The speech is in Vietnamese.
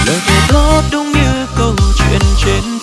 lời thề thốt đúng như câu chuyện trên